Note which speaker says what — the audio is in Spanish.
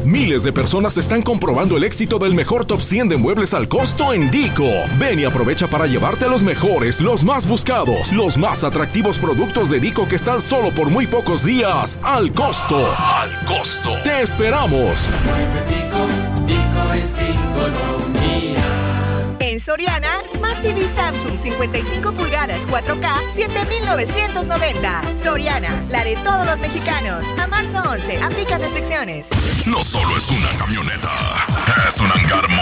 Speaker 1: Miles de personas están comprobando el éxito del mejor top 100 de muebles al costo en Dico. Ven y aprovecha para llevarte los mejores, los más buscados, los más atractivos productos de Dico que están solo por muy pocos días al costo. ¡Al costo! ¡Te esperamos!
Speaker 2: Dico es economía.
Speaker 3: En Soriana, Smart TV Samsung 55 pulgadas 4K, 7,990. Soriana, la de todos los mexicanos. A marzo 11, aplica restricciones.
Speaker 4: No solo es una camioneta, es un hangar